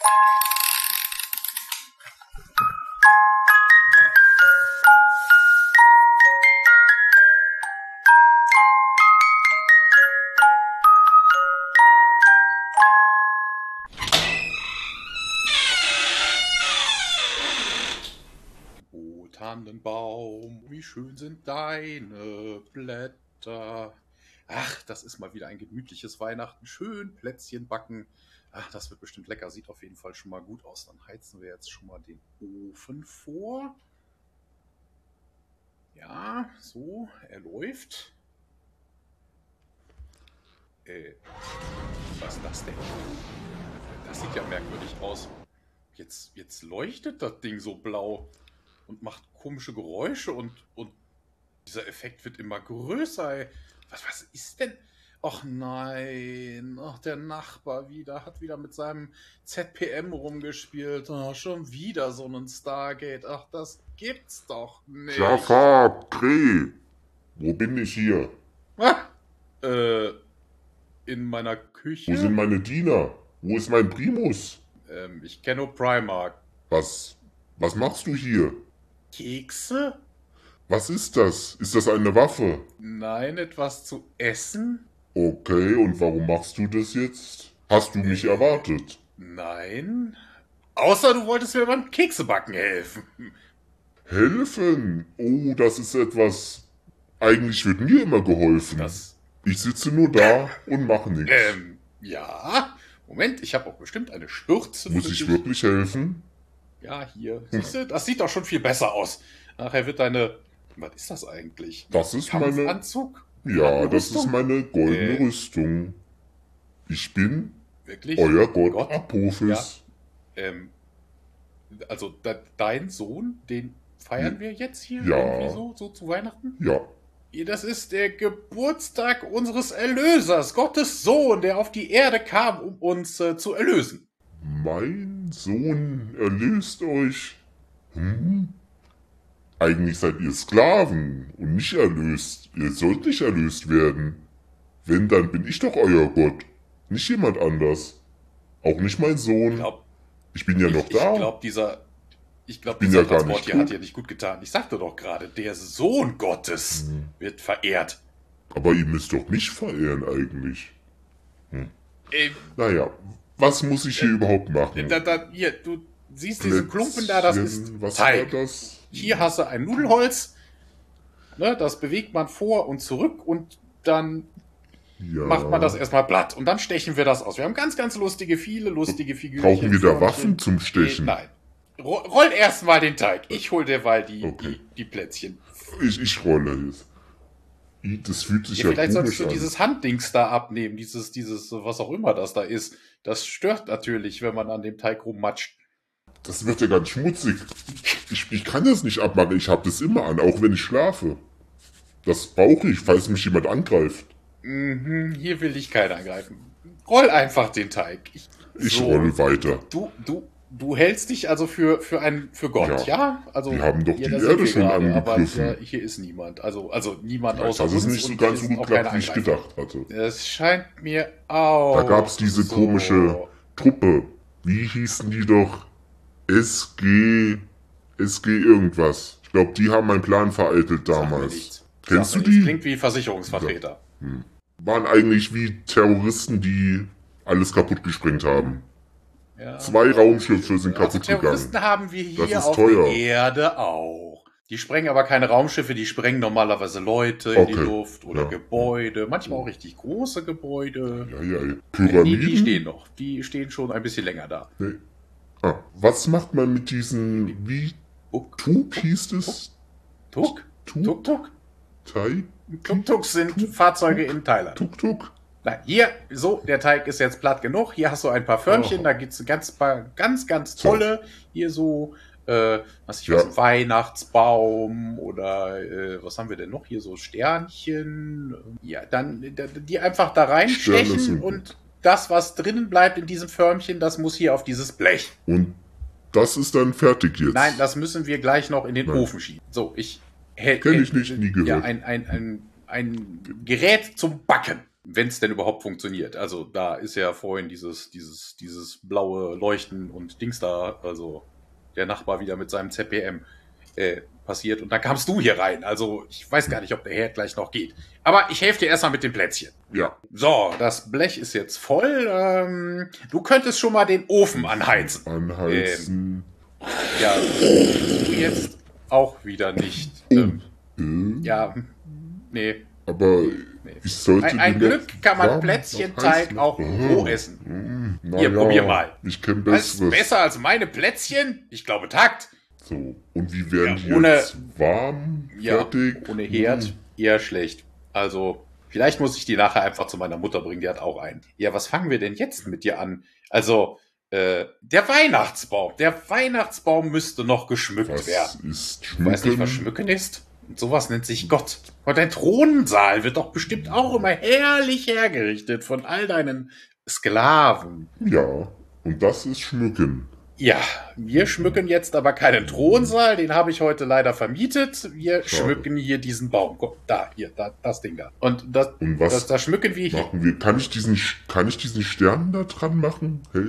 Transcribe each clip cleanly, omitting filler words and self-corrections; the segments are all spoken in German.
Tannenbaum, wie schön sind deine Blätter. Ach, das ist mal wieder ein gemütliches Weihnachten. Schön Plätzchen backen. Ach, das wird bestimmt lecker. Sieht auf jeden Fall schon mal gut aus. Dann heizen wir jetzt schon mal den Ofen vor. Ja, so, er läuft. Was ist das denn? Das sieht ja merkwürdig aus. Jetzt leuchtet das Ding so blau und macht komische Geräusche und dieser Effekt wird immer größer. Ey. Was ist denn? Ach nein, ach, der Nachbar hat wieder mit seinem ZPM rumgespielt. Oh, schon wieder so ein Stargate. Ach, das gibt's doch nicht. Jafar, Dreh! Wo bin ich hier? Ah, in meiner Küche? Wo sind meine Diener? Wo ist mein Primus? Ich kenne nur Primark. Was machst du hier? Kekse? Was ist das? Ist das eine Waffe? Nein, etwas zu essen? Okay, und warum machst du das jetzt? Hast du mich erwartet? Nein. Außer du wolltest mir beim Keksebacken helfen. Helfen? Oh, das ist etwas... Eigentlich wird mir immer geholfen. Ich sitze nur da und mache nichts. Ja. Moment, ich habe auch bestimmt eine Schürze. Muss ich wirklich helfen? Ja, hier. Siehst du, das sieht doch schon viel besser aus. Nachher wird deine... Was ist das eigentlich? Das ist meine... Anzug? Ja, das ist meine goldene Rüstung. Ich bin wirklich? Euer Gott Apophis. Ja. Also dein Sohn, den feiern wir jetzt hier? Ja. Irgendwie so zu Weihnachten? Ja. Das ist der Geburtstag unseres Erlösers, Gottes Sohn, der auf die Erde kam, um uns zu erlösen. Mein Sohn erlöst euch? Eigentlich seid ihr Sklaven und nicht erlöst. Ihr sollt nicht erlöst werden. Wenn, dann bin ich doch euer Gott. Nicht jemand anders. Auch nicht mein Sohn. Ich bin ja noch da. Ich glaube, dieser Transport hier hat dir nicht gut getan. Ich sagte doch gerade, der Sohn Gottes wird verehrt. Aber ihr müsst doch mich verehren eigentlich. Naja, was muss ich hier überhaupt machen? Hier, du siehst diesen Klumpen da, das ist Teig. War das? Hier hast du ein Nudelholz. Ne, das bewegt man vor und zurück und dann macht man das erstmal platt. Und dann stechen wir das aus. Wir haben ganz, ganz viele lustige Figürchen. Brauchen wir da Waffen zum Stechen? Nein. Roll erstmal den Teig. Ich hol derweil die Plätzchen. Ich rolle es. Das fühlt sich ja vielleicht komisch sollst du dieses Handdings da abnehmen. Dieses, was auch immer das da ist. Das stört natürlich, wenn man an dem Teig rummatscht. Das wird ja ganz schmutzig. Ich kann das nicht abmachen. Ich habe das immer an, auch wenn ich schlafe. Das brauche ich, falls mich jemand angreift. Hier will dich keiner angreifen. Roll einfach den Teig. Ich rolle weiter. Du hältst dich also für Gott, ja? Also, wir haben doch die Erde schon angegriffen. Aber hier ist niemand. Also niemand außer uns. Das ist nicht so ganz so gut geklappt, wie ich gedacht hatte. Es scheint mir auch. Da gab es diese komische Truppe. Wie hießen die doch? SG irgendwas. Ich glaube, die haben meinen Plan vereitelt damals. Kennst du die? Klingt wie Versicherungsvertreter. Ja. Waren eigentlich wie Terroristen, die alles kaputt gesprengt haben. Ja. 2 Raumschiffe sind kaputt gegangen. Terroristen haben wir hier auf der Erde auch. Die sprengen aber keine Raumschiffe, die sprengen normalerweise Leute in die Luft oder Gebäude. Manchmal auch richtig große Gebäude. Ja. Pyramiden? Die stehen noch. Die stehen schon ein bisschen länger da. Nee. Was macht man mit diesen... Tuk hieß es? Tuk? Tuk? Teig? Tuk-Tuks sind Fahrzeuge in Thailand. Tuk-Tuk? Na, hier, so, der Teig ist jetzt platt genug. Hier hast du ein paar Förmchen, da gibt es ganz tolle. Hier so, ein Weihnachtsbaum oder was haben wir denn noch? Hier so Sternchen. Ja, dann die einfach da reinstechen und das, was drinnen bleibt in diesem Förmchen, das muss hier auf dieses Blech. Und das ist dann fertig jetzt? Nein, das müssen wir gleich noch in den Ofen schieben. So, Kenn ich nicht, nie gehört. Ja, ein Gerät zum Backen. Wenn es denn überhaupt funktioniert. Also da ist ja vorhin dieses blaue Leuchten und Dings da, also der Nachbar wieder mit seinem ZPM passiert. Und dann kamst du hier rein. Also ich weiß gar nicht, ob der Herd gleich noch geht. Aber ich helfe dir erstmal mit den Plätzchen. Ja. So, das Blech ist jetzt voll. Du könntest schon mal den Ofen anheizen. Anheizen. Ja, du jetzt auch wieder nicht. Ja, nee. Aber ich sollte ein Glück kann man Plätzchenteig auch roh essen. Hier, probier mal. Ich kenne Besseres. Besser als meine Plätzchen? Ich glaube, Takt. So, und wie werden die jetzt warm, fertig? Ohne Herd eher schlecht. Also, vielleicht muss ich die nachher einfach zu meiner Mutter bringen, die hat auch einen. Ja, was fangen wir denn jetzt mit dir an? Also, der Weihnachtsbaum müsste noch geschmückt werden. Ist Schmücken? Du weißt nicht, was Schmücken ist? Und sowas nennt sich Gott. Und dein Thronsaal wird doch bestimmt auch immer herrlich hergerichtet von all deinen Sklaven. Ja, und das ist Schmücken. Ja, wir schmücken jetzt aber keinen Thronsaal, den habe ich heute leider vermietet. Wir schmücken hier diesen Baum. Guck, da, das Ding da. Und das schmücken wir hier. Machen wir? Kann ich diesen Stern da dran machen? Hey.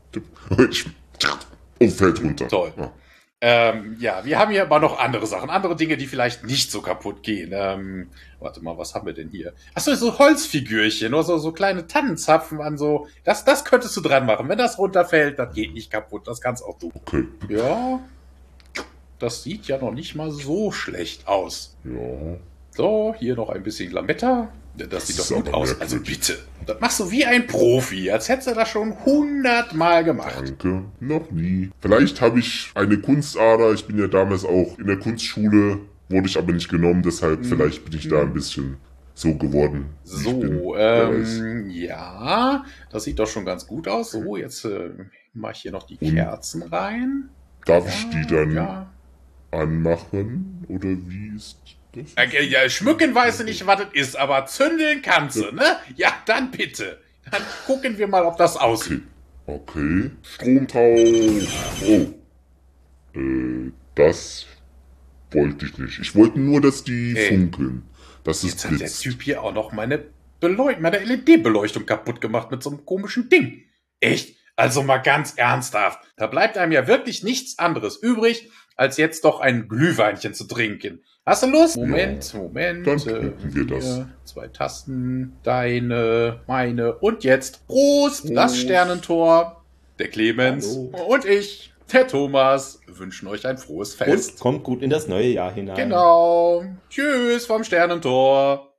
Oh, fällt runter. Toll. Ja, wir haben hier aber noch andere Sachen, andere Dinge, die vielleicht nicht so kaputt gehen. Warte mal, was haben wir denn hier? Achso, so Holzfigürchen oder so kleine Tannenzapfen an so. Das könntest du dran machen. Wenn das runterfällt, das geht nicht kaputt. Das kannst auch du. Okay. Ja. Das sieht ja noch nicht mal so schlecht aus. Ja. So, hier noch ein bisschen Lametta. Das sieht doch gut aus. Also bitte. Das machst du wie ein Profi, als hättest du das schon 100-mal gemacht. Danke. Noch nie. Vielleicht habe ich eine Kunstader. Ich bin ja damals auch in der Kunstschule, wurde ich aber nicht genommen. Deshalb vielleicht bin ich da ein bisschen so geworden. So, ja, das sieht doch schon ganz gut aus. So, jetzt mache ich hier noch die Kerzen rein. Darf ich die dann anmachen? Oder wie ist das? Ja, schmücken weiß ich nicht, was das ist, aber zündeln kannst du, ne? Ja, dann bitte. Dann gucken wir mal, ob das aussieht. Okay. Stromtausch. Oh. Das wollte ich nicht. Ich wollte nur, dass die funkeln. Das ist jetzt hat der Typ hier auch noch meine LED-Beleuchtung kaputt gemacht mit so einem komischen Ding. Echt? Also mal ganz ernsthaft. Da bleibt einem ja wirklich nichts anderes übrig, als jetzt doch ein Glühweinchen zu trinken. Hast du Lust? Moment. Dann trinken wir das. 2 Tassen, deine, meine und jetzt Prost, das Sternentor. Der Clemens und ich, der Thomas, wünschen euch ein frohes Fest. Und kommt gut in das neue Jahr hinein. Genau. Tschüss vom Sternentor.